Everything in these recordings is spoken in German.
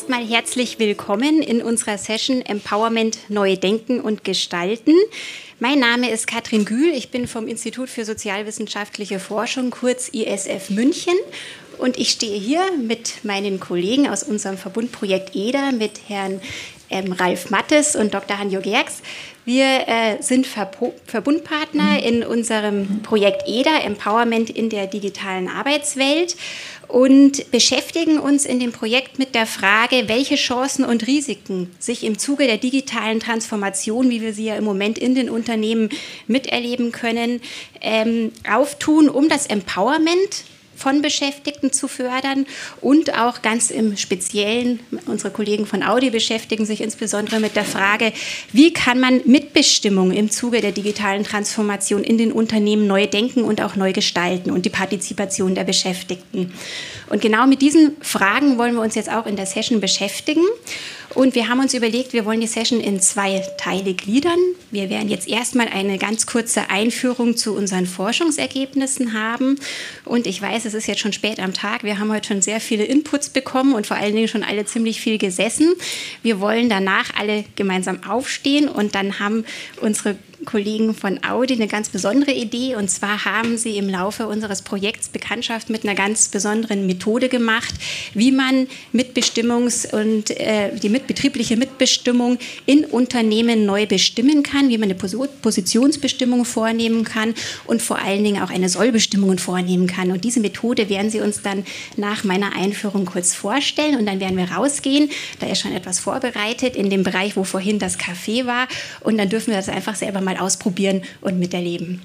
erstmal herzlich willkommen in unserer Session Empowerment Neu Denken und Gestalten. Mein Name ist Katrin Gühl, ich bin vom Institut für sozialwissenschaftliche Forschung, kurz ISF München. Und ich stehe hier mit meinen Kollegen aus unserem Verbundprojekt EDA, mit Herrn Ralf Mattes und Dr. Hanjo Gerks. Wir sind Verbundpartner in unserem Projekt EDA, Empowerment in der digitalen Arbeitswelt, und beschäftigen uns in dem Projekt mit der Frage, welche Chancen und Risiken sich im Zuge der digitalen Transformation, wie wir sie ja im Moment in den Unternehmen miterleben können, auftun, um das Empowerment von Beschäftigten zu fördern und auch ganz im Speziellen, unsere Kollegen von Audi beschäftigen sich insbesondere mit der Frage, wie kann man Mitbestimmung im Zuge der digitalen Transformation in den Unternehmen neu denken und auch neu gestalten und die Partizipation der Beschäftigten. Und genau mit diesen Fragen wollen wir uns jetzt auch in der Session beschäftigen. Und wir haben uns überlegt, wir wollen die Session in 2 Teile gliedern. Wir werden jetzt erstmal eine ganz kurze Einführung zu unseren Forschungsergebnissen haben. Und ich weiß, es ist jetzt schon spät am Tag. Wir haben heute schon sehr viele Inputs bekommen und vor allen Dingen schon alle ziemlich viel gesessen. Wir wollen danach alle gemeinsam aufstehen und dann haben unsere Kollegen von Audi eine ganz besondere Idee. Und zwar haben sie im Laufe unseres Projekts Bekanntschaft mit einer ganz besonderen Methode gemacht, wie man Mitbestimmungs- und die betriebliche Mitbestimmung in Unternehmen neu bestimmen kann, wie man eine Positionsbestimmung vornehmen kann und vor allen Dingen auch eine Sollbestimmung vornehmen kann. Und diese Methode werden Sie uns dann nach meiner Einführung kurz vorstellen und dann werden wir rausgehen. Da ist schon etwas vorbereitet in dem Bereich, wo vorhin das Café war, und dann dürfen wir das einfach selber mal ausprobieren und miterleben.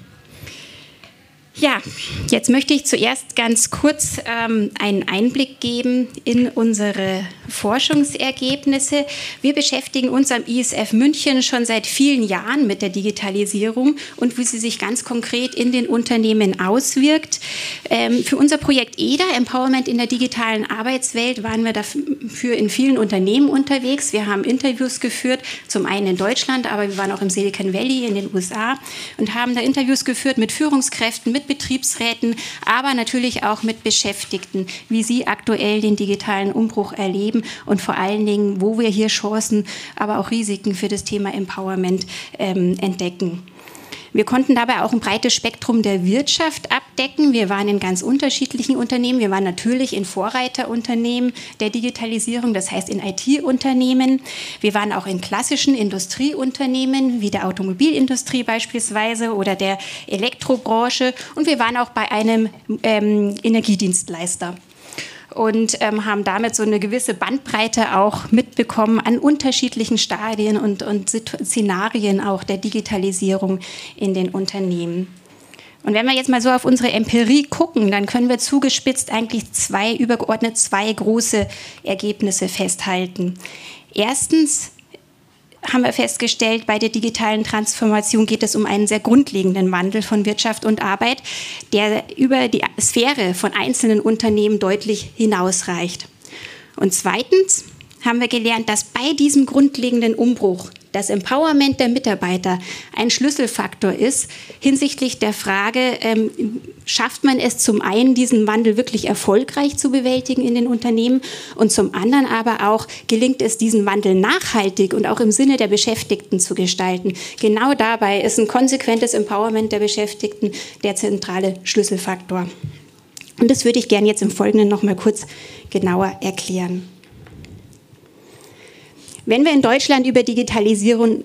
Ja, jetzt möchte ich zuerst ganz kurz einen Einblick geben in unsere Forschungsergebnisse. Wir beschäftigen uns am ISF München schon seit vielen Jahren mit der Digitalisierung und wie sie sich ganz konkret in den Unternehmen auswirkt. Für unser Projekt EDA, Empowerment in der digitalen Arbeitswelt, waren wir dafür in vielen Unternehmen unterwegs. Wir haben Interviews geführt, zum einen in Deutschland, aber wir waren auch im Silicon Valley in den USA und haben da Interviews geführt mit Führungskräften, mit Betriebsräten, aber natürlich auch mit Beschäftigten, wie sie aktuell den digitalen Umbruch erleben und vor allen Dingen, wo wir hier Chancen, aber auch Risiken für das Thema Empowerment entdecken. Wir konnten dabei auch ein breites Spektrum der Wirtschaft abdecken. Wir waren in ganz unterschiedlichen Unternehmen. Wir waren natürlich in Vorreiterunternehmen der Digitalisierung, das heißt in IT-Unternehmen. Wir waren auch in klassischen Industrieunternehmen, wie der Automobilindustrie beispielsweise oder der Elektrobranche. Und wir waren auch bei einem Energiedienstleister. Und haben damit so eine gewisse Bandbreite auch mitbekommen an unterschiedlichen Stadien und Szenarien auch der Digitalisierung in den Unternehmen. Und wenn wir jetzt mal so auf unsere Empirie gucken, dann können wir zugespitzt eigentlich übergeordnet zwei große Ergebnisse festhalten. Erstens haben wir festgestellt, bei der digitalen Transformation geht es um einen sehr grundlegenden Wandel von Wirtschaft und Arbeit, der über die Sphäre von einzelnen Unternehmen deutlich hinausreicht. Und zweitens haben wir gelernt, dass bei diesem grundlegenden Umbruch das Empowerment der Mitarbeiter ein Schlüsselfaktor ist hinsichtlich der Frage, schafft man es zum einen, diesen Wandel wirklich erfolgreich zu bewältigen in den Unternehmen und zum anderen aber auch, gelingt es, diesen Wandel nachhaltig und auch im Sinne der Beschäftigten zu gestalten. Genau dabei ist ein konsequentes Empowerment der Beschäftigten der zentrale Schlüsselfaktor. Und das würde ich gerne jetzt im Folgenden noch mal kurz genauer erklären. Wenn wir in Deutschland über die Digitalisierung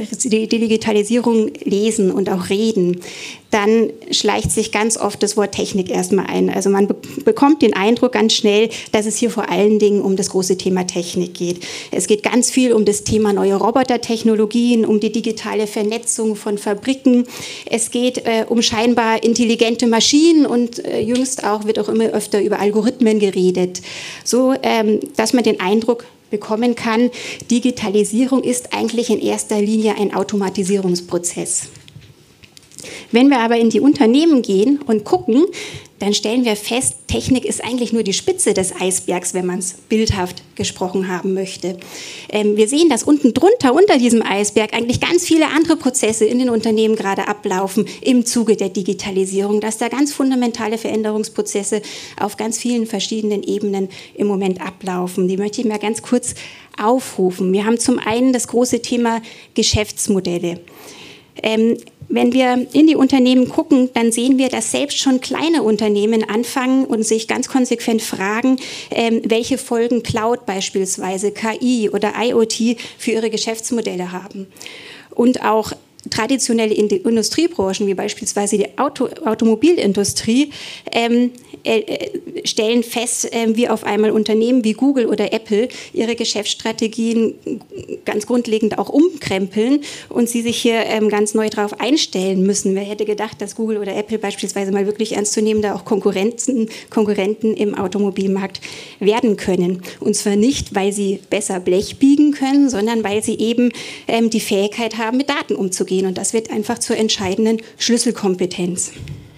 lesen und auch reden, dann schleicht sich ganz oft das Wort Technik erstmal ein. Also man bekommt den Eindruck ganz schnell, dass es hier vor allen Dingen um das große Thema Technik geht. Es geht ganz viel um das Thema neue Robotertechnologien, um die digitale Vernetzung von Fabriken. Es geht um scheinbar intelligente Maschinen und jüngst wird auch immer öfter über Algorithmen geredet. So, dass man den Eindruck bekommen kann, Digitalisierung ist eigentlich in erster Linie ein Automatisierungsprozess. Wenn wir aber in die Unternehmen gehen und gucken, dann stellen wir fest, Technik ist eigentlich nur die Spitze des Eisbergs, wenn man es bildhaft gesprochen haben möchte. Wir sehen, dass unten drunter, unter diesem Eisberg, eigentlich ganz viele andere Prozesse in den Unternehmen gerade ablaufen im Zuge der Digitalisierung, dass da ganz fundamentale Veränderungsprozesse auf ganz vielen verschiedenen Ebenen im Moment ablaufen. Die möchte ich mal ganz kurz aufrufen. Wir haben zum einen das große Thema Geschäftsmodelle. Wenn wir in die Unternehmen gucken, dann sehen wir, dass selbst schon kleine Unternehmen anfangen und sich ganz konsequent fragen, welche Folgen Cloud beispielsweise, KI oder IoT für ihre Geschäftsmodelle haben. Und auch traditionelle Industriebranchen, wie beispielsweise die Automobilindustrie, stellen fest, wie auf einmal Unternehmen wie Google oder Apple ihre Geschäftsstrategien ganz grundlegend auch umkrempeln und sie sich hier ganz neu darauf einstellen müssen. Wer hätte gedacht, dass Google oder Apple beispielsweise mal wirklich ernstzunehmender auch Konkurrenten im Automobilmarkt werden können. Und zwar nicht, weil sie besser Blech biegen können, sondern weil sie eben die Fähigkeit haben, mit Daten umzugehen. Und das wird einfach zur entscheidenden Schlüsselkompetenz.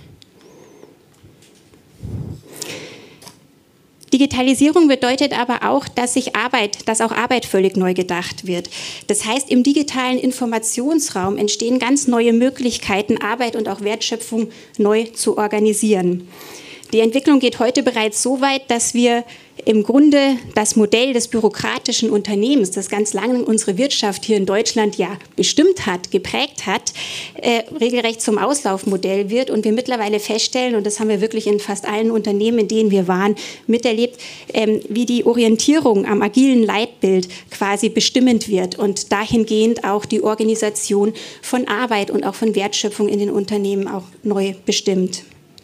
Digitalisierung bedeutet aber auch, dass auch Arbeit völlig neu gedacht wird. Das heißt, im digitalen Informationsraum entstehen ganz neue Möglichkeiten, Arbeit und auch Wertschöpfung neu zu organisieren. Die Entwicklung geht heute bereits so weit, dass wir im Grunde das Modell des bürokratischen Unternehmens, das ganz lange unsere Wirtschaft hier in Deutschland ja bestimmt hat, geprägt hat, regelrecht zum Auslaufmodell wird und wir mittlerweile feststellen, und das haben wir wirklich in fast allen Unternehmen, in denen wir waren, miterlebt, wie die Orientierung am agilen Leitbild quasi bestimmend wird und dahingehend auch die Organisation von Arbeit und auch von Wertschöpfung in den Unternehmen auch neu bestimmt.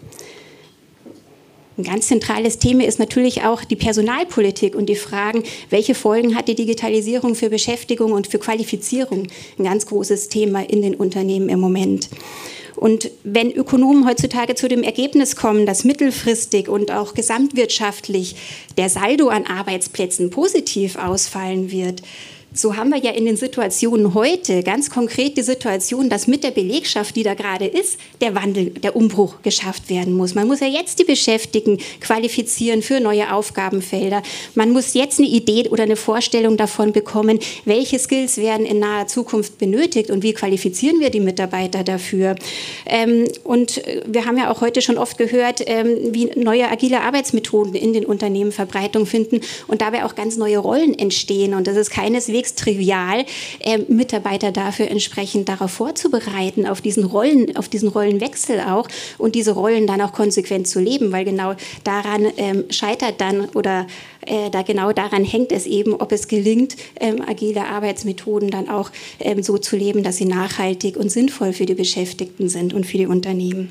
Ein ganz zentrales Thema ist natürlich auch die Personalpolitik und die Fragen, welche Folgen hat die Digitalisierung für Beschäftigung und für Qualifizierung? Ein ganz großes Thema in den Unternehmen im Moment. Und wenn Ökonomen heutzutage zu dem Ergebnis kommen, dass mittelfristig und auch gesamtwirtschaftlich der Saldo an Arbeitsplätzen positiv ausfallen wird, so haben wir ja in den Situationen heute ganz konkret die Situation, dass mit der Belegschaft, die da gerade ist, der Wandel, der Umbruch geschafft werden muss. Man muss ja jetzt die Beschäftigten qualifizieren für neue Aufgabenfelder. Man muss jetzt eine Idee oder eine Vorstellung davon bekommen, welche Skills werden in naher Zukunft benötigt und wie qualifizieren wir die Mitarbeiter dafür. Und wir haben ja auch heute schon oft gehört, wie neue agile Arbeitsmethoden in den Unternehmen Verbreitung finden und dabei auch ganz neue Rollen entstehen. Und das ist keineswegs trivial, Mitarbeiter dafür entsprechend darauf vorzubereiten, auf diesen Rollenwechsel auch und diese Rollen dann auch konsequent zu leben, weil genau daran scheitert dann oder genau daran hängt es eben, ob es gelingt, agile Arbeitsmethoden dann auch so zu leben, dass sie nachhaltig und sinnvoll für die Beschäftigten sind und für die Unternehmen.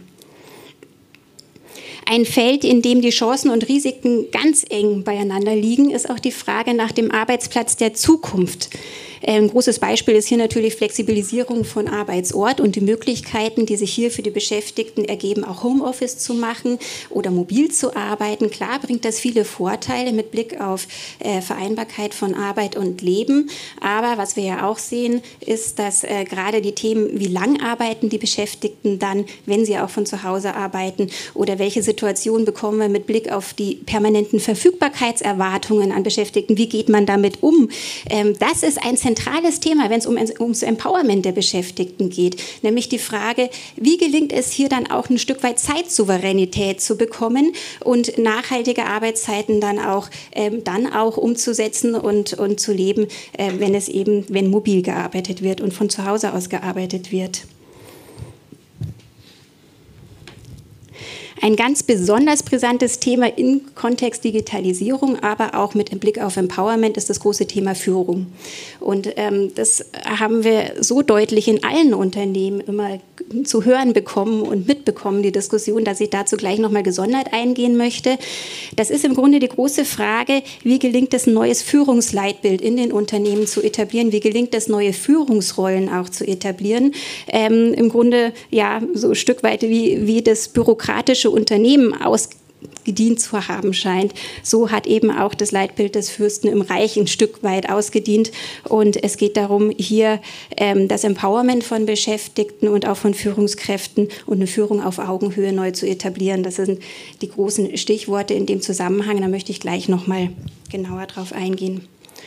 Ein Feld, in dem die Chancen und Risiken ganz eng beieinander liegen, ist auch die Frage nach dem Arbeitsplatz der Zukunft. Ein großes Beispiel ist hier natürlich Flexibilisierung von Arbeitsort und die Möglichkeiten, die sich hier für die Beschäftigten ergeben, auch Homeoffice zu machen oder mobil zu arbeiten. Klar bringt das viele Vorteile mit Blick auf Vereinbarkeit von Arbeit und Leben. Aber was wir ja auch sehen, ist, dass gerade die Themen, wie lang arbeiten die Beschäftigten dann, wenn sie auch von zu Hause arbeiten, oder welche Situationen bekommen wir mit Blick auf die permanenten Verfügbarkeitserwartungen an Beschäftigten, wie geht man damit um? Das ist ein zentrales Thema, wenn es ums Empowerment der Beschäftigten geht, nämlich die Frage, wie gelingt es hier dann auch ein Stück weit Zeitsouveränität zu bekommen und nachhaltige Arbeitszeiten dann auch umzusetzen und zu leben, wenn mobil gearbeitet wird und von zu Hause aus gearbeitet wird. Ein ganz besonders brisantes Thema im Kontext Digitalisierung, aber auch mit Blick auf Empowerment ist das große Thema Führung. Und das haben wir so deutlich in allen Unternehmen immer zu hören bekommen und mitbekommen, die Diskussion, dass ich dazu gleich nochmal gesondert eingehen möchte. Das ist im Grunde die große Frage, wie gelingt es, ein neues Führungsleitbild in den Unternehmen zu etablieren, wie gelingt es, neue Führungsrollen auch zu etablieren. Im Grunde ja so ein Stück weit wie das bürokratische Unternehmen gedient zu haben scheint. So hat eben auch das Leitbild des Fürsten im Reich ein Stück weit ausgedient. Und es geht darum, hier das Empowerment von Beschäftigten und auch von Führungskräften und eine Führung auf Augenhöhe neu zu etablieren. Das sind die großen Stichworte in dem Zusammenhang. Da möchte ich gleich noch mal genauer drauf eingehen.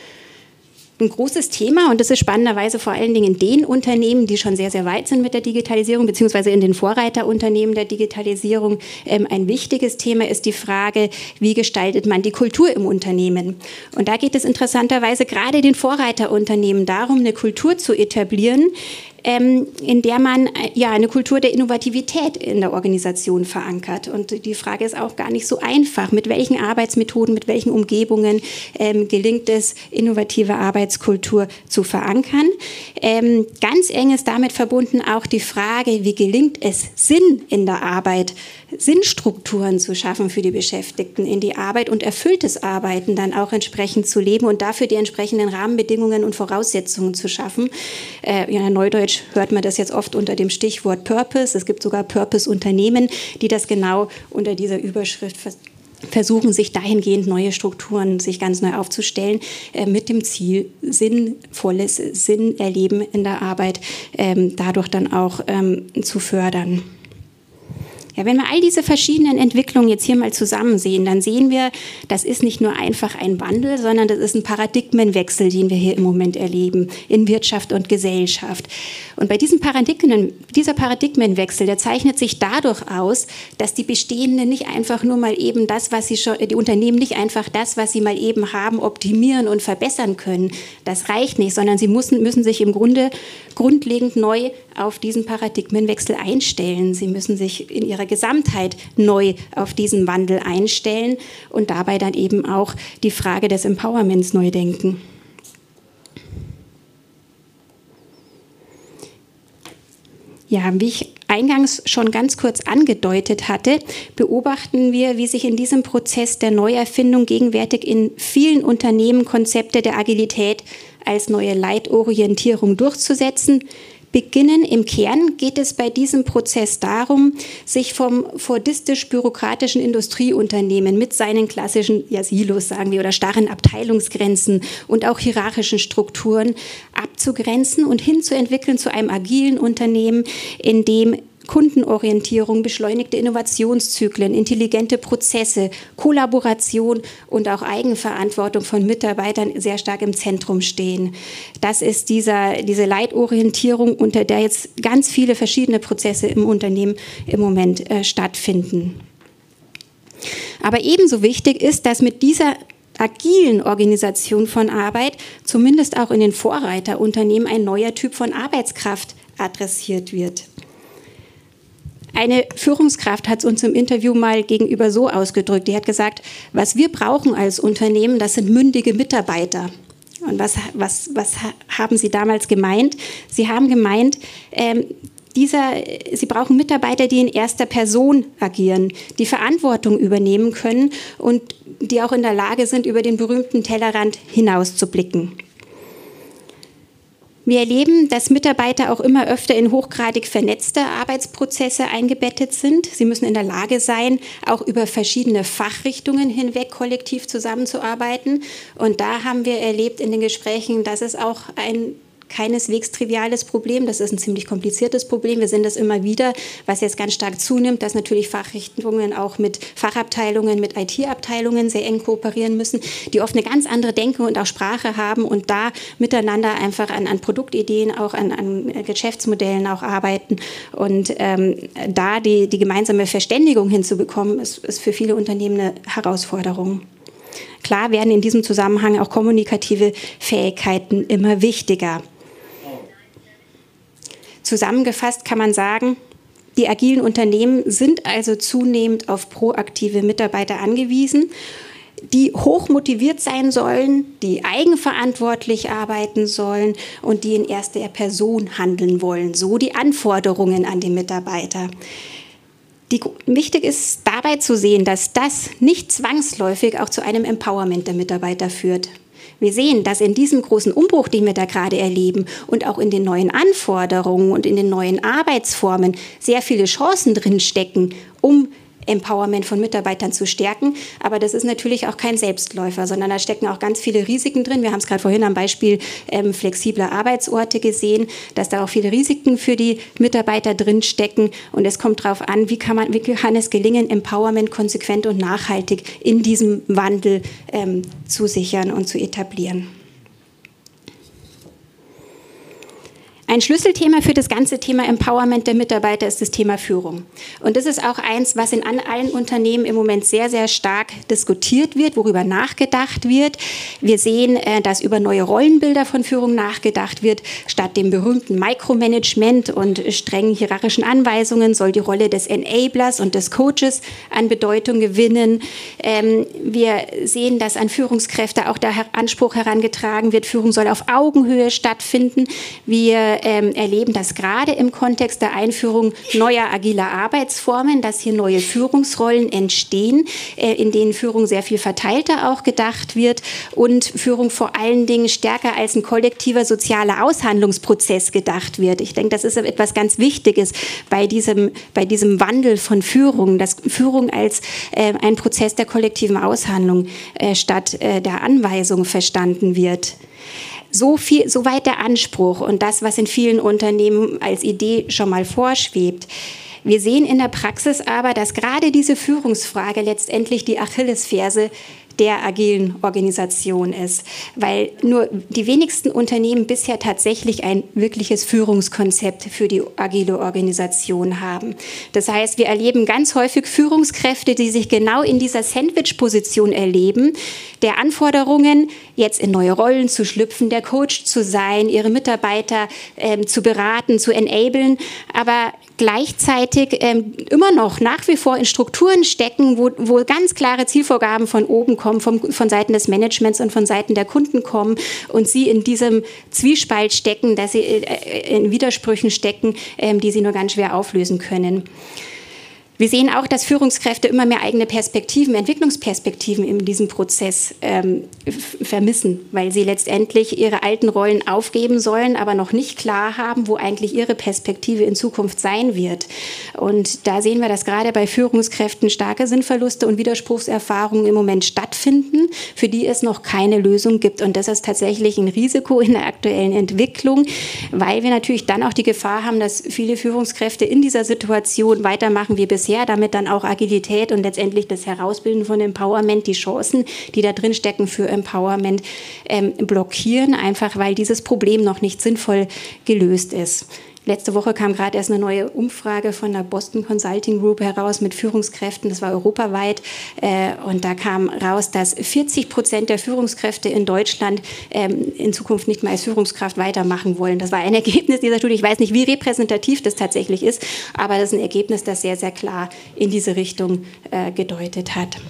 Ein großes Thema, und das ist spannenderweise vor allen Dingen in den Unternehmen, die schon sehr, sehr weit sind mit der Digitalisierung, beziehungsweise in den Vorreiterunternehmen der Digitalisierung, ein wichtiges Thema ist die Frage, wie gestaltet man die Kultur im Unternehmen? Und da geht es interessanterweise gerade den Vorreiterunternehmen darum, eine Kultur zu etablieren, in der man eine Kultur der Innovativität in der Organisation verankert. Und die Frage ist auch gar nicht so einfach. Mit welchen Arbeitsmethoden, mit welchen Umgebungen gelingt es, innovative Arbeitskultur zu verankern? Ganz eng ist damit verbunden auch die Frage, wie gelingt es, Sinn in der Arbeit, Sinnstrukturen zu schaffen für die Beschäftigten in die Arbeit und erfülltes Arbeiten dann auch entsprechend zu leben und dafür die entsprechenden Rahmenbedingungen und Voraussetzungen zu schaffen. In Neudeutsch hört man das jetzt oft unter dem Stichwort Purpose. Es gibt sogar Purpose-Unternehmen, die das genau unter dieser Überschrift versuchen, sich dahingehend neue Strukturen sich ganz neu aufzustellen, mit dem Ziel, sinnvolles Sinnerleben in der Arbeit dadurch dann auch zu fördern. Ja, wenn wir all diese verschiedenen Entwicklungen jetzt hier mal zusammen sehen, dann sehen wir, das ist nicht nur einfach ein Wandel, sondern das ist ein Paradigmenwechsel, den wir hier im Moment erleben in Wirtschaft und Gesellschaft. Und bei dieser Paradigmenwechsel, der zeichnet sich dadurch aus, dass die Bestehenden nicht einfach nur mal eben das, was sie schon, die Unternehmen nicht einfach das, was sie mal eben haben, optimieren und verbessern können. Das reicht nicht, sondern sie müssen sich im Grunde grundlegend neu auf diesen Paradigmenwechsel einstellen. Sie müssen sich in ihrer Gesamtheit neu auf diesen Wandel einstellen und dabei dann eben auch die Frage des Empowerments neu denken. Ja, wie ich eingangs schon ganz kurz angedeutet hatte, beobachten wir, wie sich in diesem Prozess der Neuerfindung gegenwärtig in vielen Unternehmen Konzepte der Agilität als neue Leitorientierung durchzusetzen. Beginnen im Kern geht es bei diesem Prozess darum, sich vom fordistisch-bürokratischen Industrieunternehmen mit seinen klassischen Silos, sagen wir, oder starren Abteilungsgrenzen und auch hierarchischen Strukturen abzugrenzen und hinzuentwickeln zu einem agilen Unternehmen, in dem Kundenorientierung, beschleunigte Innovationszyklen, intelligente Prozesse, Kollaboration und auch Eigenverantwortung von Mitarbeitern sehr stark im Zentrum stehen. Das ist diese Leitorientierung, unter der jetzt ganz viele verschiedene Prozesse im Unternehmen im Moment stattfinden. Aber ebenso wichtig ist, dass mit dieser agilen Organisation von Arbeit zumindest auch in den Vorreiterunternehmen ein neuer Typ von Arbeitskraft adressiert wird. Eine Führungskraft hat es uns im Interview mal gegenüber so ausgedrückt. Die hat gesagt, was wir brauchen als Unternehmen, das sind mündige Mitarbeiter. Und was haben Sie damals gemeint? Sie haben gemeint, Sie brauchen Mitarbeiter, die in erster Person agieren, die Verantwortung übernehmen können und die auch in der Lage sind, über den berühmten Tellerrand hinauszublicken. Wir erleben, dass Mitarbeiter auch immer öfter in hochgradig vernetzte Arbeitsprozesse eingebettet sind. Sie müssen in der Lage sein, auch über verschiedene Fachrichtungen hinweg kollektiv zusammenzuarbeiten. Und da haben wir erlebt in den Gesprächen, dass es auch ein keineswegs triviales Problem. Das ist ein ziemlich kompliziertes Problem. Wir sehen das immer wieder, was jetzt ganz stark zunimmt, dass natürlich Fachrichtungen auch mit Fachabteilungen, mit IT-Abteilungen sehr eng kooperieren müssen, die oft eine ganz andere Denke und auch Sprache haben und da miteinander einfach an Produktideen, auch an Geschäftsmodellen auch arbeiten. Und da die gemeinsame Verständigung hinzubekommen, ist für viele Unternehmen eine Herausforderung. Klar werden in diesem Zusammenhang auch kommunikative Fähigkeiten immer wichtiger. Zusammengefasst kann man sagen, die agilen Unternehmen sind also zunehmend auf proaktive Mitarbeiter angewiesen, die hoch motiviert sein sollen, die eigenverantwortlich arbeiten sollen und die in erster Person handeln wollen. So die Anforderungen an die Mitarbeiter. Wichtig ist dabei zu sehen, dass das nicht zwangsläufig auch zu einem Empowerment der Mitarbeiter führt. Wir sehen, dass in diesem großen Umbruch, den wir da gerade erleben und auch in den neuen Anforderungen und in den neuen Arbeitsformen sehr viele Chancen drin stecken, um Empowerment von Mitarbeitern zu stärken. Aber das ist natürlich auch kein Selbstläufer, sondern da stecken auch ganz viele Risiken drin. Wir haben es gerade vorhin am Beispiel flexibler Arbeitsorte gesehen, dass da auch viele Risiken für die Mitarbeiter drin stecken. Und es kommt darauf an, wie kann es gelingen, Empowerment konsequent und nachhaltig in diesem Wandel zu sichern und zu etablieren. Ein Schlüsselthema für das ganze Thema Empowerment der Mitarbeiter ist das Thema Führung. Und das ist auch eins, was in allen Unternehmen im Moment sehr, sehr stark diskutiert wird, worüber nachgedacht wird. Wir sehen, dass über neue Rollenbilder von Führung nachgedacht wird. Statt dem berühmten Micromanagement und strengen hierarchischen Anweisungen soll die Rolle des Enablers und des Coaches an Bedeutung gewinnen. Wir sehen, dass an Führungskräfte auch der Anspruch herangetragen wird, Führung soll auf Augenhöhe stattfinden. Wir erleben das gerade im Kontext der Einführung neuer agiler Arbeitsformen, dass hier neue Führungsrollen entstehen, in denen Führung sehr viel verteilter auch gedacht wird und Führung vor allen Dingen stärker als ein kollektiver sozialer Aushandlungsprozess gedacht wird. Ich denke, das ist etwas ganz Wichtiges bei diesem Wandel von Führung, dass Führung als ein Prozess der kollektiven Aushandlung statt der Anweisung verstanden wird. Soweit der Anspruch und das, was in vielen Unternehmen als Idee schon mal vorschwebt. Wir sehen in der Praxis aber, dass gerade diese Führungsfrage letztendlich die Achillesferse der agilen Organisation ist, weil nur die wenigsten Unternehmen bisher tatsächlich ein wirkliches Führungskonzept für die agile Organisation haben. Das heißt, wir erleben ganz häufig Führungskräfte, die sich genau in dieser Sandwich-Position erleben, der Anforderungen, jetzt in neue Rollen zu schlüpfen, der Coach zu sein, ihre Mitarbeiter zu beraten, zu enablen, aber gleichzeitig immer noch nach wie vor in Strukturen stecken, wo ganz klare Zielvorgaben von oben kommen, von Seiten des Managements und von Seiten der Kunden kommen und sie in diesem Zwiespalt stecken, dass sie in Widersprüchen stecken, die sie nur ganz schwer auflösen können. Wir sehen auch, dass Führungskräfte immer mehr eigene Perspektiven, Entwicklungsperspektiven in diesem Prozess vermissen, weil sie letztendlich ihre alten Rollen aufgeben sollen, aber noch nicht klar haben, wo eigentlich ihre Perspektive in Zukunft sein wird. Und da sehen wir, dass gerade bei Führungskräften starke Sinnverluste und Widerspruchserfahrungen im Moment stattfinden, für die es noch keine Lösung gibt. Und das ist tatsächlich ein Risiko in der aktuellen Entwicklung, weil wir natürlich dann auch die Gefahr haben, dass viele Führungskräfte in dieser Situation weitermachen wie bisher, damit dann auch Agilität und letztendlich das Herausbilden von Empowerment, die Chancen, die da drin stecken für Empowerment, blockieren, einfach weil dieses Problem noch nicht sinnvoll gelöst ist. Letzte Woche kam gerade erst eine neue Umfrage von der Boston Consulting Group heraus mit Führungskräften, das war europaweit, und da kam raus, dass 40% der Führungskräfte in Deutschland in Zukunft nicht mehr als Führungskraft weitermachen wollen. Das war ein Ergebnis dieser Studie. Ich weiß nicht, wie repräsentativ das tatsächlich ist, aber das ist ein Ergebnis, das sehr, sehr klar in diese Richtung gedeutet hat.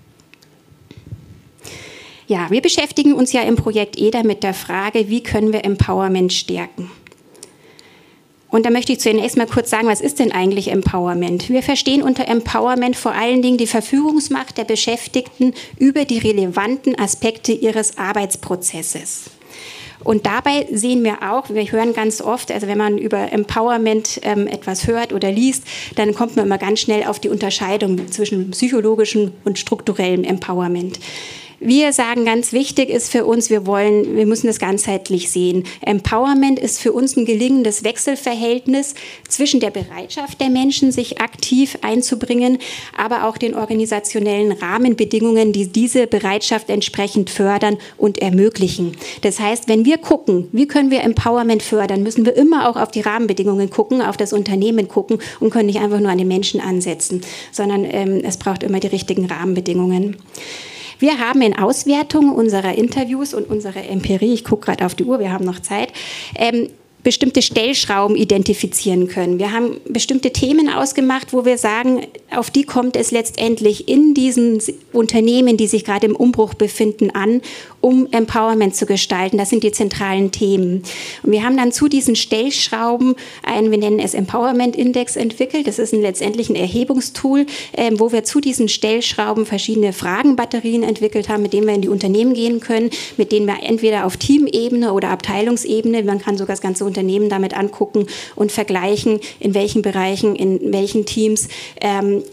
Ja, wir beschäftigen uns ja im Projekt EDA mit der Frage, wie können wir Empowerment stärken? Und da möchte ich zunächst mal kurz sagen, was ist denn eigentlich Empowerment? Wir verstehen unter Empowerment vor allen Dingen die Verfügungsmacht der Beschäftigten über die relevanten Aspekte ihres Arbeitsprozesses. Und dabei sehen wir auch, wir hören ganz oft, also wenn man über Empowerment etwas hört oder liest, dann kommt man immer ganz schnell auf die Unterscheidung zwischen psychologischem und strukturellem Empowerment. Wir sagen, ganz wichtig ist für uns, wir müssen das ganzheitlich sehen. Empowerment ist für uns ein gelingendes Wechselverhältnis zwischen der Bereitschaft der Menschen, sich aktiv einzubringen, aber auch den organisationellen Rahmenbedingungen, die diese Bereitschaft entsprechend fördern und ermöglichen. Das heißt, wenn wir gucken, wie können wir Empowerment fördern, müssen wir immer auch auf die Rahmenbedingungen gucken, auf das Unternehmen gucken und können nicht einfach nur an den Menschen ansetzen, sondern es braucht immer die richtigen Rahmenbedingungen. Wir haben in Auswertung unserer Interviews und unserer Empirie, ich gucke gerade auf die Uhr, wir haben noch Zeit, bestimmte Stellschrauben identifizieren können. Wir haben bestimmte Themen ausgemacht, wo wir sagen, auf die kommt es letztendlich in diesen Unternehmen, die sich gerade im Umbruch befinden, an, um Empowerment zu gestalten. Das sind die zentralen Themen. Und wir haben dann zu diesen Stellschrauben wir nennen es Empowerment Index entwickelt. Das ist letztendlich ein Erhebungstool, wo wir zu diesen Stellschrauben verschiedene Fragenbatterien entwickelt haben, mit denen wir in die Unternehmen gehen können, mit denen wir entweder auf Teamebene oder Abteilungsebene, man kann sogar das ganze Unternehmen damit angucken und vergleichen, in welchen Bereichen, in welchen Teams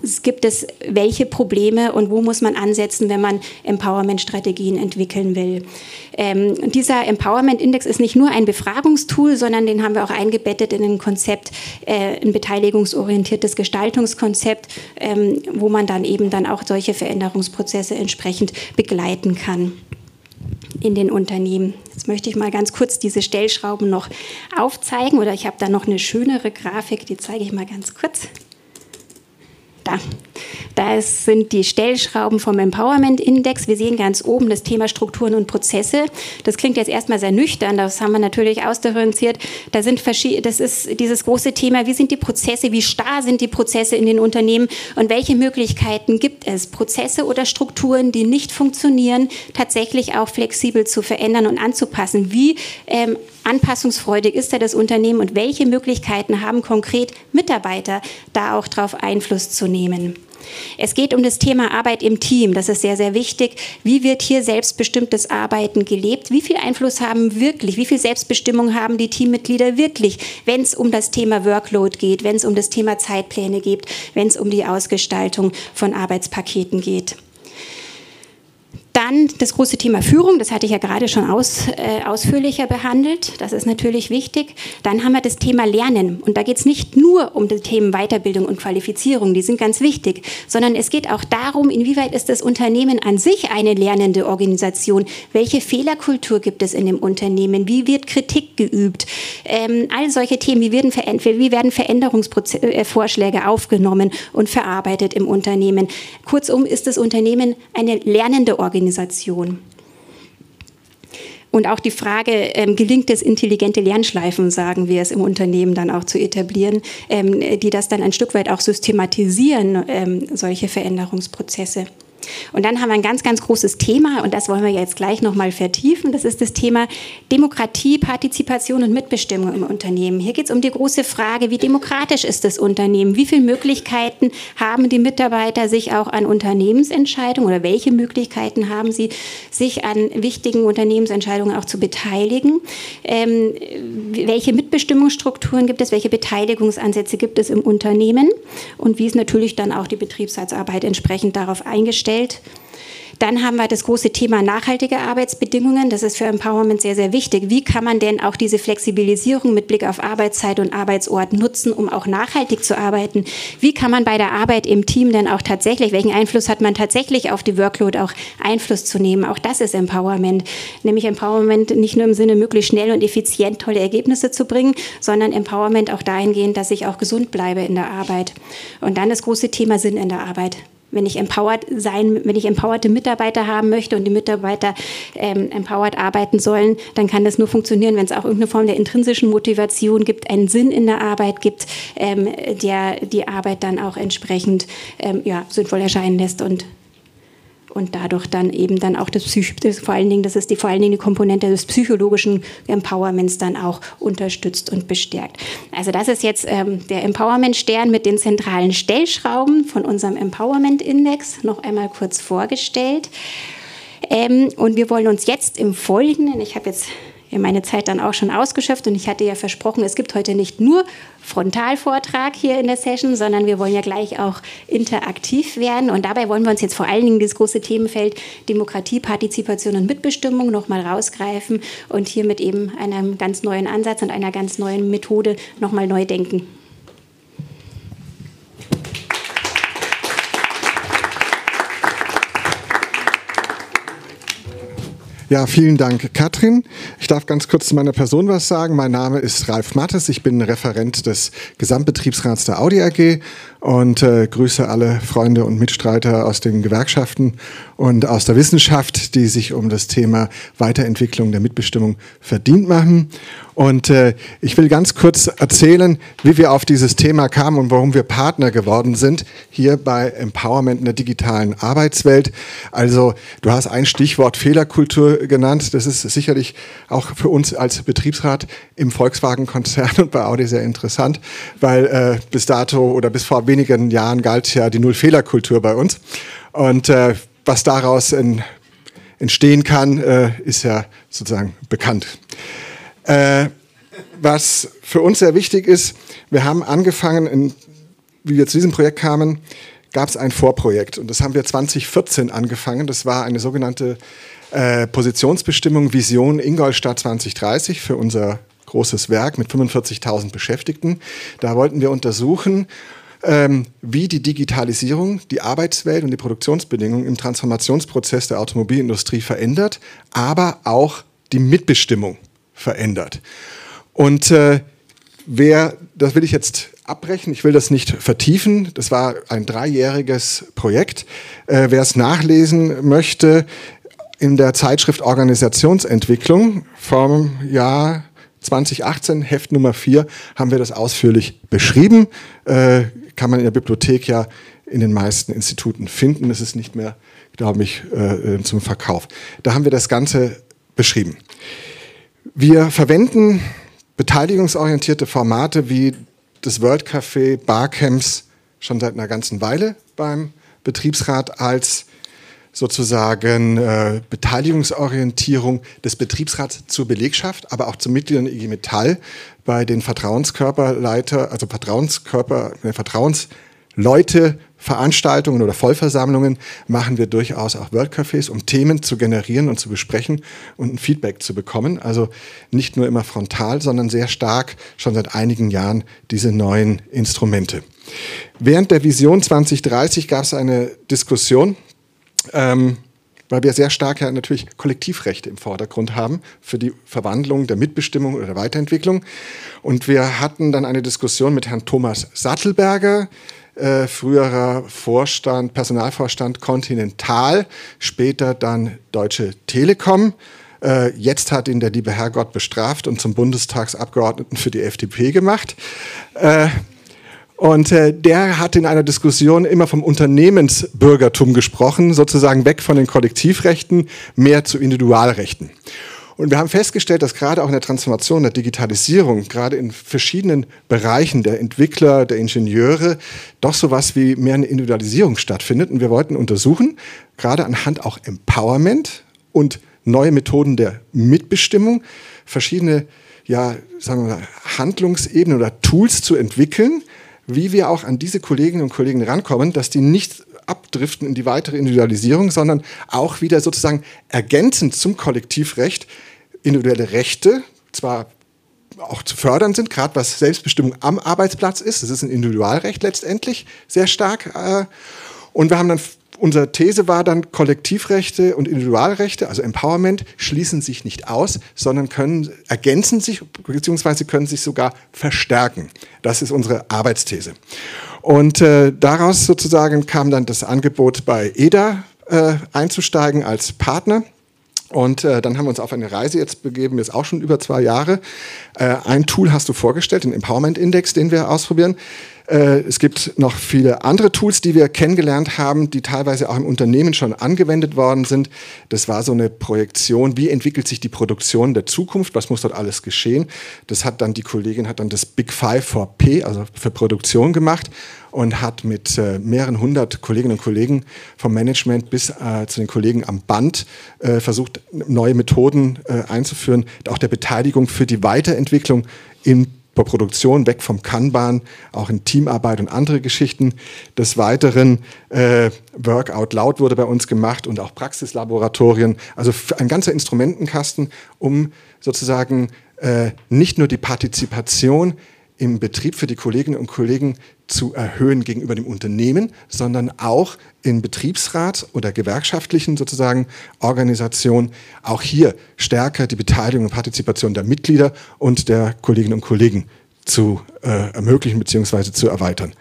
gibt es welche Probleme und wo muss man ansetzen, wenn man Empowerment-Strategien entwickeln will. Dieser Empowerment-Index ist nicht nur ein Befragungstool, sondern den haben wir auch eingebettet in ein Konzept, ein beteiligungsorientiertes Gestaltungskonzept, wo man dann eben dann auch solche Veränderungsprozesse entsprechend begleiten kann in den Unternehmen. Jetzt möchte ich mal ganz kurz diese Stellschrauben noch aufzeigen, oder ich habe da noch eine schönere Grafik, die zeige ich mal ganz kurz. Da sind die Stellschrauben vom Empowerment-Index. Wir sehen ganz oben das Thema Strukturen und Prozesse. Das klingt jetzt erstmal sehr nüchtern, das haben wir natürlich ausdifferenziert. Das ist dieses große Thema, wie sind die Prozesse, wie starr sind die Prozesse in den Unternehmen und welche Möglichkeiten gibt es, Prozesse oder Strukturen, die nicht funktionieren, tatsächlich auch flexibel zu verändern und anzupassen. Wie anpassungsfreudig ist da das Unternehmen und welche Möglichkeiten haben konkret Mitarbeiter, da auch drauf Einfluss zu nehmen? Es geht um das Thema Arbeit im Team. Das ist sehr, sehr wichtig. Wie wird hier selbstbestimmtes Arbeiten gelebt? Wie viel Einfluss haben wirklich, wie viel Selbstbestimmung haben die Teammitglieder wirklich, wenn es um das Thema Workload geht, wenn es um das Thema Zeitpläne geht, wenn es um die Ausgestaltung von Arbeitspaketen geht? Dann das große Thema Führung, das hatte ich ja gerade schon ausführlicher behandelt, das ist natürlich wichtig. Dann haben wir das Thema Lernen und da geht es nicht nur um die Themen Weiterbildung und Qualifizierung, die sind ganz wichtig, sondern es geht auch darum, inwieweit ist das Unternehmen an sich eine lernende Organisation, welche Fehlerkultur gibt es in dem Unternehmen, wie wird Kritik geübt, all solche Themen, wie werden Veränderungsvorschläge aufgenommen und verarbeitet im Unternehmen. Kurzum ist das Unternehmen eine lernende Organisation. Und auch die Frage, gelingt es, intelligente Lernschleifen, sagen wir es im Unternehmen dann auch zu etablieren, die das dann ein Stück weit auch systematisieren, solche Veränderungsprozesse. Und dann haben wir ein ganz, ganz großes Thema und das wollen wir jetzt gleich nochmal vertiefen. Das ist das Thema Demokratie, Partizipation und Mitbestimmung im Unternehmen. Hier geht es um die große Frage, wie demokratisch ist das Unternehmen? Wie viele Möglichkeiten haben die Mitarbeiter, sich auch an Unternehmensentscheidungen oder welche Möglichkeiten haben sie, sich an wichtigen Unternehmensentscheidungen auch zu beteiligen? Welche Mitbestimmungsstrukturen gibt es? Welche Beteiligungsansätze gibt es im Unternehmen? Und wie ist natürlich dann auch die Betriebsratsarbeit entsprechend darauf eingestellt? Dann haben wir das große Thema nachhaltige Arbeitsbedingungen. Das ist für Empowerment sehr, sehr wichtig. Wie kann man denn auch diese Flexibilisierung mit Blick auf Arbeitszeit und Arbeitsort nutzen, um auch nachhaltig zu arbeiten? Wie kann man bei der Arbeit im Team denn auch tatsächlich, welchen Einfluss hat man tatsächlich auf die Workload, auch Einfluss zu nehmen? Auch das ist Empowerment. Nämlich Empowerment nicht nur im Sinne, möglichst schnell und effizient tolle Ergebnisse zu bringen, sondern Empowerment auch dahingehend, dass ich auch gesund bleibe in der Arbeit. Und dann das große Thema Sinn in der Arbeit. Wenn ich empowerte Mitarbeiter haben möchte und die Mitarbeiter empowered arbeiten sollen, dann kann das nur funktionieren, wenn es auch irgendeine Form der intrinsischen Motivation gibt, einen Sinn in der Arbeit gibt, der die Arbeit dann auch entsprechend sinnvoll erscheinen lässt und dadurch dann eben dann auch das ist vor allen Dingen die Komponente des psychologischen Empowerments dann auch unterstützt und bestärkt. Also das ist jetzt der Empowerment-Stern mit den zentralen Stellschrauben von unserem Empowerment-Index, noch einmal kurz vorgestellt. Und wir wollen uns jetzt im Folgenden, ich habe jetzt meine Zeit dann auch schon ausgeschöpft und ich hatte ja versprochen, es gibt heute nicht nur Frontalvortrag hier in der Session, sondern wir wollen ja gleich auch interaktiv werden und dabei wollen wir uns jetzt vor allen Dingen das große Themenfeld Demokratie, Partizipation und Mitbestimmung nochmal rausgreifen und hier mit eben einem ganz neuen Ansatz und einer ganz neuen Methode nochmal neu denken. Ja, vielen Dank, Katrin. Ich darf ganz kurz zu meiner Person was sagen. Mein Name ist Ralf Mattes. Ich bin Referent des Gesamtbetriebsrats der Audi AG und grüße alle Freunde und Mitstreiter aus den Gewerkschaften und aus der Wissenschaft, die sich um das Thema Weiterentwicklung der Mitbestimmung verdient machen. Und ich will ganz kurz erzählen, wie wir auf dieses Thema kamen und warum wir Partner geworden sind hier bei Empowerment in der digitalen Arbeitswelt. Also du hast ein Stichwort Fehlerkultur genannt. Das ist sicherlich auch für uns als Betriebsrat im Volkswagen-Konzern und bei Audi sehr interessant, weil bis dato oder bis vor wenigen Jahren galt ja die Null-Fehler-Kultur bei uns. Und was daraus entstehen kann, ist ja sozusagen bekannt. Was für uns sehr wichtig ist, wir haben angefangen, wie wir zu diesem Projekt kamen, gab es ein Vorprojekt und das haben wir 2014 angefangen. Das war eine sogenannte Positionsbestimmung Vision Ingolstadt 2030 für unser großes Werk mit 45.000 Beschäftigten. Da wollten wir untersuchen, wie die Digitalisierung die Arbeitswelt und die Produktionsbedingungen im Transformationsprozess der Automobilindustrie verändert, aber auch die Mitbestimmung verändert. Und das will ich jetzt abbrechen, ich will das nicht vertiefen. Das war ein 3-jähriges Projekt. Wer es nachlesen möchte, in der Zeitschrift Organisationsentwicklung vom Jahr 2018, Heft Nummer 4, haben wir das ausführlich beschrieben. Kann man in der Bibliothek ja in den meisten Instituten finden. Es ist nicht mehr, glaube ich, zum Verkauf. Da haben wir das Ganze beschrieben. Wir verwenden beteiligungsorientierte Formate wie das World Café, Barcamps schon seit einer ganzen Weile beim Betriebsrat als sozusagen Beteiligungsorientierung des Betriebsrats zur Belegschaft, aber auch zu Mitgliedern der IG Metall bei den Vertrauenskörperleiter, also Vertrauensleute, Veranstaltungen oder Vollversammlungen machen wir durchaus auch World Cafés, um Themen zu generieren und zu besprechen und ein Feedback zu bekommen. Also nicht nur immer frontal, sondern sehr stark schon seit einigen Jahren diese neuen Instrumente. Während der Vision 2030 gab es eine Diskussion, weil wir sehr stark ja natürlich Kollektivrechte im Vordergrund haben für die Verwandlung der Mitbestimmung oder der Weiterentwicklung. Und wir hatten dann eine Diskussion mit Herrn Thomas Sattelberger, früherer Personalvorstand Continental, später dann Deutsche Telekom. Jetzt hat ihn der liebe Herrgott bestraft und zum Bundestagsabgeordneten für die FDP gemacht. Und der hat in einer Diskussion immer vom Unternehmensbürgertum gesprochen, sozusagen weg von den Kollektivrechten, mehr zu Individualrechten. Und wir haben festgestellt, dass gerade auch in der Transformation, der Digitalisierung, gerade in verschiedenen Bereichen der Entwickler, der Ingenieure, doch sowas wie mehr eine Individualisierung stattfindet. Und wir wollten untersuchen, gerade anhand auch Empowerment und neue Methoden der Mitbestimmung, verschiedene, ja, sagen wir mal, Handlungsebenen oder Tools zu entwickeln, wie wir auch an diese Kolleginnen und Kollegen rankommen, dass die nicht abdriften in die weitere Individualisierung, sondern auch wieder sozusagen ergänzend zum Kollektivrecht individuelle Rechte, zwar auch zu fördern sind, gerade was Selbstbestimmung am Arbeitsplatz ist, das ist ein Individualrecht letztendlich, sehr stark. Und wir haben dann, unsere These war dann, Kollektivrechte und Individualrechte, also Empowerment, schließen sich nicht aus, sondern ergänzen sich, beziehungsweise können sich sogar verstärken. Das ist unsere Arbeitsthese. Und daraus sozusagen kam dann das Angebot, bei EDA einzusteigen als Partner. Und dann haben wir uns auf eine Reise jetzt begeben, jetzt auch schon über 2 Jahre. Ein Tool hast du vorgestellt, den Empowerment Index, den wir ausprobieren. Es gibt noch viele andere Tools, die wir kennengelernt haben, die teilweise auch im Unternehmen schon angewendet worden sind. Das war so eine Projektion, wie entwickelt sich die Produktion der Zukunft, was muss dort alles geschehen. Das hat dann die Kollegin das Big Five for P, also für Produktion gemacht und hat mit mehreren 100 Kolleginnen und Kollegen vom Management bis zu den Kollegen am Band versucht, neue Methoden einzuführen, auch der Beteiligung für die Weiterentwicklung in Produktion, weg vom Kanban, auch in Teamarbeit und andere Geschichten. Des Weiteren Work Out Loud wurde bei uns gemacht und auch Praxislaboratorien, also ein ganzer Instrumentenkasten, um sozusagen nicht nur die Partizipation im Betrieb für die Kolleginnen und Kollegen zu erhöhen gegenüber dem Unternehmen, sondern auch in Betriebsrat oder gewerkschaftlichen sozusagen Organisationen auch hier stärker die Beteiligung und Partizipation der Mitglieder und der Kolleginnen und Kollegen zu ermöglichen bzw. zu erweitern.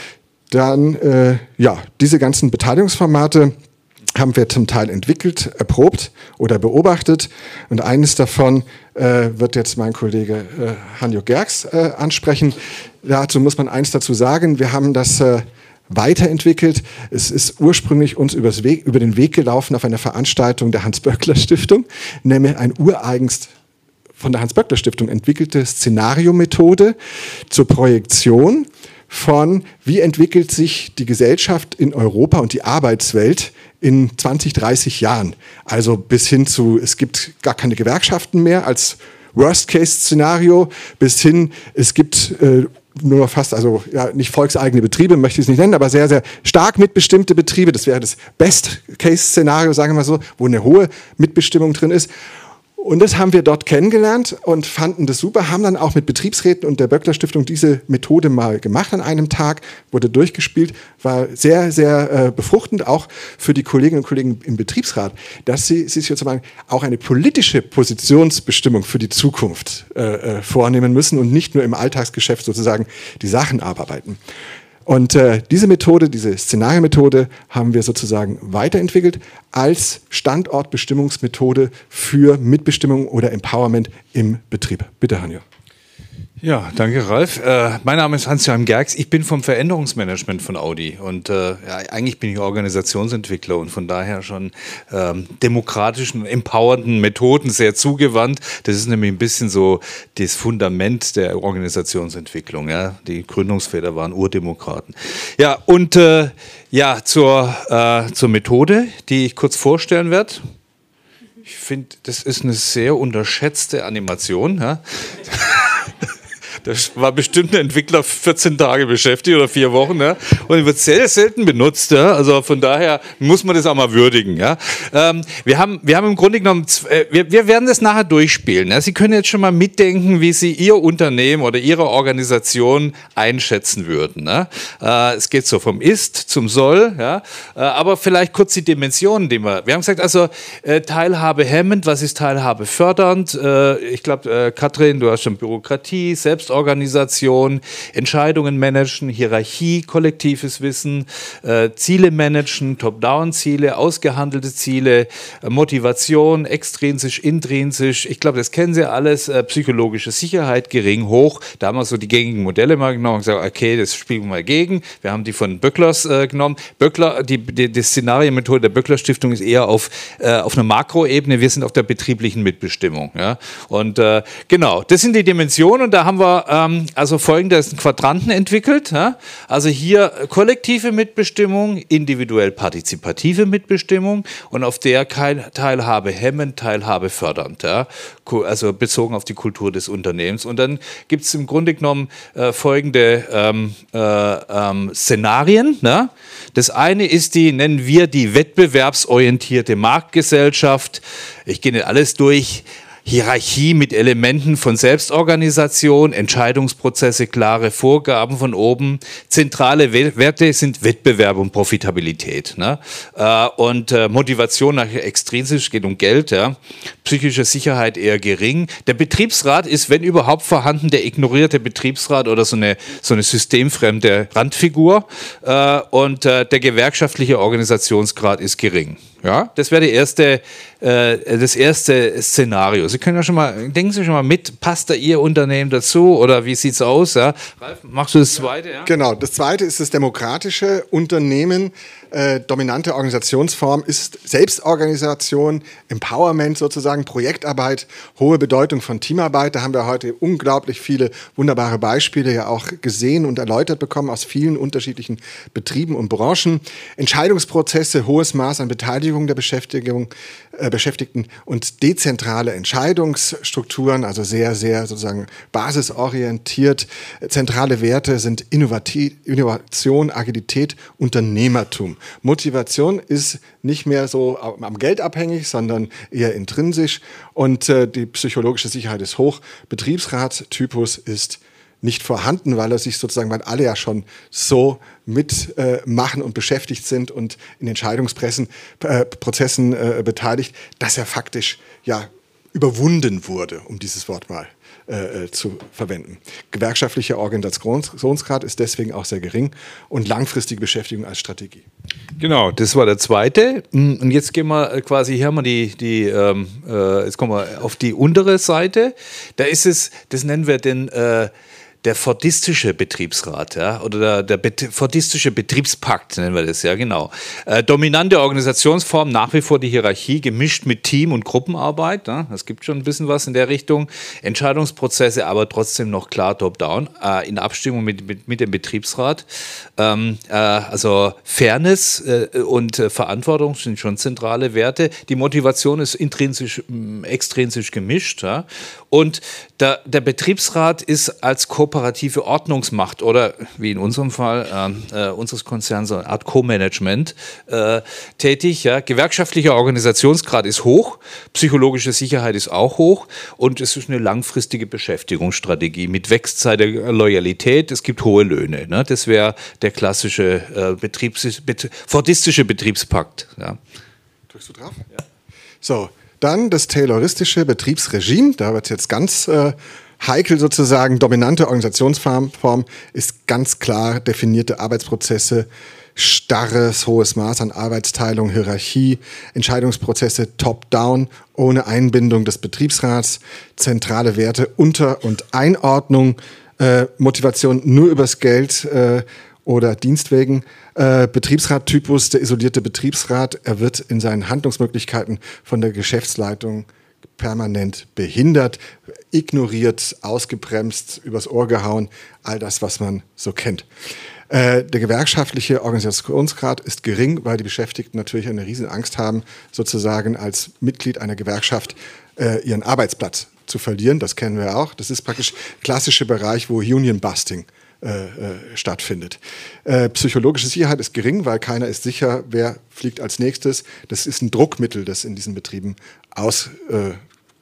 Dann, diese ganzen Beteiligungsformate haben wir zum Teil entwickelt, erprobt oder beobachtet. Und eines davon wird jetzt mein Kollege Hanjo Gerks ansprechen. Dazu muss man eins dazu sagen, wir haben das weiterentwickelt. Es ist ursprünglich uns über den Weg gelaufen auf einer Veranstaltung der Hans-Böckler-Stiftung, nämlich ein ureigenst von der Hans-Böckler-Stiftung entwickelte Szenariomethode zur Projektion von, wie entwickelt sich die Gesellschaft in Europa und die Arbeitswelt in 20, 30 Jahren. Also bis hin zu, es gibt gar keine Gewerkschaften mehr als Worst-Case-Szenario, bis hin, es gibt nur noch fast, also ja, nicht volkseigene Betriebe, möchte ich es nicht nennen, aber sehr, sehr stark mitbestimmte Betriebe. Das wäre das Best-Case-Szenario, sagen wir mal so, wo eine hohe Mitbestimmung drin ist. Und das haben wir dort kennengelernt und fanden das super, haben dann auch mit Betriebsräten und der Böckler Stiftung diese Methode mal gemacht an einem Tag, wurde durchgespielt, war sehr, sehr befruchtend, auch für die Kolleginnen und Kollegen im Betriebsrat, dass sie sich sozusagen auch eine politische Positionsbestimmung für die Zukunft vornehmen müssen und nicht nur im Alltagsgeschäft sozusagen die Sachen abarbeiten. Und diese Methode, diese Szenariomethode haben wir sozusagen weiterentwickelt als Standortbestimmungsmethode für Mitbestimmung oder Empowerment im Betrieb. Bitte, Hanjo. Ja, danke Ralf. Mein Name ist Hans-Joachim Gerx. Ich bin vom Veränderungsmanagement von Audi und ja, eigentlich bin ich Organisationsentwickler und von daher schon demokratischen, empowernden Methoden sehr zugewandt. Das ist nämlich ein bisschen so das Fundament der Organisationsentwicklung. Ja? Die Gründungsväter waren Urdemokraten. Ja, und ja, zur Methode, die ich kurz vorstellen werde. Ich finde, das ist eine sehr unterschätzte Animation. Ja? Da war bestimmt ein Entwickler 14 Tage beschäftigt oder 4 Wochen. Ja? Und die wird sehr selten benutzt. Ja? Also von daher muss man das auch mal würdigen. Ja? Wir haben im Grunde genommen, wir werden das nachher durchspielen. Ja? Sie können jetzt schon mal mitdenken, wie Sie Ihr Unternehmen oder Ihre Organisation einschätzen würden. Ja? Es geht so vom Ist zum Soll. Ja? Aber vielleicht kurz die Dimensionen, die wir haben gesagt, also Teilhabe hemmend, was ist Teilhabe fördernd? Ich glaube, Katrin, du hast schon Bürokratie, Selbstorganisation, Entscheidungen managen, Hierarchie, kollektives Wissen, Ziele managen, Top-Down-Ziele, ausgehandelte Ziele, Motivation, extrinsisch, intrinsisch. Ich glaube, das kennen Sie alles. Psychologische Sicherheit, gering, hoch. Da haben wir so die gängigen Modelle mal genommen und gesagt, okay, das spielen wir mal gegen. Wir haben die von Böcklers genommen. Böckler, die Szenarienmethode der Böckler Stiftung ist eher auf einer Makroebene. Wir sind auf der betrieblichen Mitbestimmung. Ja? Und genau, das sind die Dimensionen und da haben wir also folgendes Quadranten entwickelt. Ja? Also hier kollektive Mitbestimmung, individuell partizipative Mitbestimmung und auf der Teilhabe hemmend, Teilhabe fördernd. Ja? Also bezogen auf die Kultur des Unternehmens. Und dann gibt es im Grunde genommen folgende Szenarien. Ja? Das eine ist nennen wir die wettbewerbsorientierte Marktgesellschaft. Ich gehe nicht alles durch. Hierarchie mit Elementen von Selbstorganisation, Entscheidungsprozesse, klare Vorgaben von oben. Zentrale Werte sind Wettbewerb und Profitabilität. Ne? Und Motivation nach extrinsisch geht um Geld. Ja? Psychische Sicherheit eher gering. Der Betriebsrat ist, wenn überhaupt vorhanden, der ignorierte Betriebsrat oder so eine systemfremde Randfigur. Und der gewerkschaftliche Organisationsgrad ist gering. Ja, das wäre das erste Szenario. Sie können ja schon mal, denken Sie schon mal mit, passt da Ihr Unternehmen dazu oder wie sieht es aus? Ja? Ralf, machst du das zweite? Ja? Genau, das zweite ist das demokratische Unternehmen. Dominante Organisationsform ist Selbstorganisation, Empowerment sozusagen, Projektarbeit, hohe Bedeutung von Teamarbeit. Da haben wir heute unglaublich viele wunderbare Beispiele ja auch gesehen und erläutert bekommen aus vielen unterschiedlichen Betrieben und Branchen. Entscheidungsprozesse, hohes Maß an Beteiligung der Beschäftigten und dezentrale Entscheidungsstrukturen, also sehr, sehr sozusagen basisorientiert. Zentrale Werte sind Innovation, Agilität, Unternehmertum. Motivation ist nicht mehr so am Geld abhängig, sondern eher intrinsisch und die psychologische Sicherheit ist hoch. Betriebsratstypus ist nicht vorhanden, weil alle ja schon so mitmachen und beschäftigt sind und in Entscheidungsprozessen beteiligt, dass er faktisch ja überwunden wurde, um dieses Wort mal zu verwenden. Gewerkschaftlicher Organisationsgrad ist deswegen auch sehr gering und langfristige Beschäftigung als Strategie. Genau, das war der zweite. Und jetzt gehen wir quasi, hier haben wir jetzt kommen wir auf die untere Seite. Da ist es, das nennen wir den der fordistische Betriebsrat, ja, oder der fordistische Betriebspakt nennen wir das, ja, genau. Dominante Organisationsform, nach wie vor die Hierarchie, gemischt mit Team- und Gruppenarbeit, ja, es gibt schon ein bisschen was in der Richtung, Entscheidungsprozesse, aber trotzdem noch klar top-down, in Abstimmung mit dem Betriebsrat. Also Fairness und Verantwortung sind schon zentrale Werte. Die Motivation ist intrinsisch, extrinsisch gemischt, ja. Und der Betriebsrat ist als kooperative Ordnungsmacht oder wie in unserem Fall unseres Konzerns so eine Art Co-Management tätig. Ja. Gewerkschaftlicher Organisationsgrad ist hoch, psychologische Sicherheit ist auch hoch und es ist eine langfristige Beschäftigungsstrategie mit Wechselzeit der Loyalität. Es gibt hohe Löhne. Ne. Das wäre der klassische fordistische Betriebspakt. Ja. Drückst du drauf? Ja. So, dann das tayloristische Betriebsregime. Da wird es jetzt ganz heikel sozusagen. Dominante Organisationsform ist ganz klar definierte Arbeitsprozesse, starres, hohes Maß an Arbeitsteilung, Hierarchie, Entscheidungsprozesse top-down, ohne Einbindung des Betriebsrats, zentrale Werte, Unter- und Einordnung, Motivation nur übers Geld oder Dienstwegen. Betriebsrattypus, der isolierte Betriebsrat, er wird in seinen Handlungsmöglichkeiten von der Geschäftsleitung permanent behindert, ignoriert, ausgebremst, übers Ohr gehauen, all das, was man so kennt. Der gewerkschaftliche Organisationsgrad ist gering, weil die Beschäftigten natürlich eine riesen Angst haben, sozusagen als Mitglied einer Gewerkschaft ihren Arbeitsplatz zu verlieren. Das kennen wir auch. Das ist praktisch klassischer Bereich, wo Union Busting stattfindet. Psychologische Sicherheit ist gering, weil keiner ist sicher, wer fliegt als nächstes. Das ist ein Druckmittel, das in diesen Betrieben ausgelebt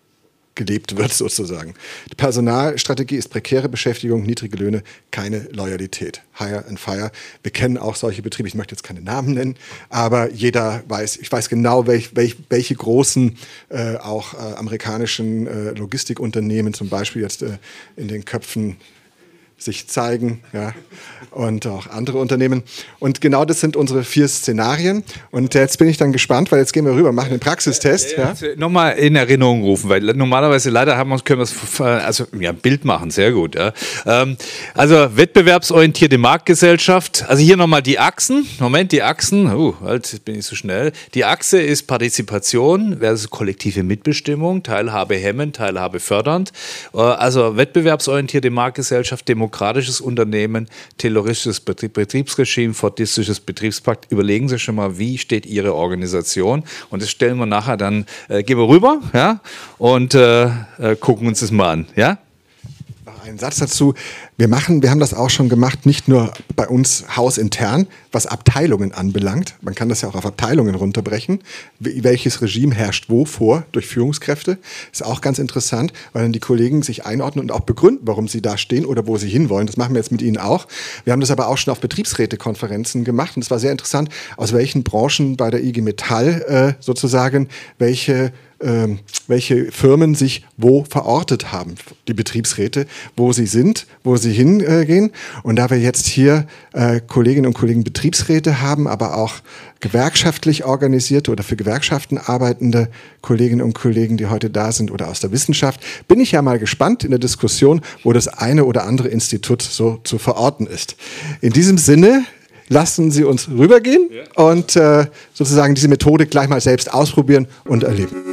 wird sozusagen. Die Personalstrategie ist prekäre Beschäftigung, niedrige Löhne, keine Loyalität. Hire and fire. Wir kennen auch solche Betriebe, ich möchte jetzt keine Namen nennen, aber jeder weiß, ich weiß genau, welche großen auch amerikanischen Logistikunternehmen zum Beispiel jetzt in den Köpfen sich zeigen, ja, und auch andere Unternehmen. Und genau das sind unsere 4 Szenarien. Und jetzt bin ich dann gespannt, weil jetzt gehen wir rüber, machen den Praxistest. Ja. Nochmal in Erinnerung rufen, weil normalerweise leider können wir es, also ja, Bild machen, sehr gut. Ja. Also wettbewerbsorientierte Marktgesellschaft, also hier nochmal die Achsen, die Achsen, halt bin ich so schnell. Die Achse ist Partizipation versus kollektive Mitbestimmung, Teilhabe hemmend, Teilhabe fördernd. Also wettbewerbsorientierte Marktgesellschaft, demokratisches Unternehmen, tayloristisches Betriebsregime, fordistisches Betriebspakt. Überlegen Sie schon mal, wie steht Ihre Organisation? Und das stellen wir nachher dann, gehen wir rüber, ja, und gucken uns das mal an, ja? Noch einen Satz dazu. Wir haben das auch schon gemacht, nicht nur bei uns hausintern, was Abteilungen anbelangt. Man kann das ja auch auf Abteilungen runterbrechen. Welches Regime herrscht wo vor durch Führungskräfte? Ist auch ganz interessant, weil dann die Kollegen sich einordnen und auch begründen, warum sie da stehen oder wo sie hinwollen. Das machen wir jetzt mit Ihnen auch. Wir haben das aber auch schon auf Betriebsrätekonferenzen gemacht und es war sehr interessant, aus welchen Branchen bei der IG Metall sozusagen welche Firmen sich wo verortet haben, die Betriebsräte, wo sie sind, wo sie hingehen. Und da wir jetzt hier Kolleginnen und Kollegen Betriebsräte haben, aber auch gewerkschaftlich organisierte oder für Gewerkschaften arbeitende Kolleginnen und Kollegen, die heute da sind oder aus der Wissenschaft, bin ich ja mal gespannt in der Diskussion, wo das eine oder andere Institut so zu verorten ist. In diesem Sinne, lassen Sie uns rübergehen und sozusagen diese Methode gleich mal selbst ausprobieren und erleben.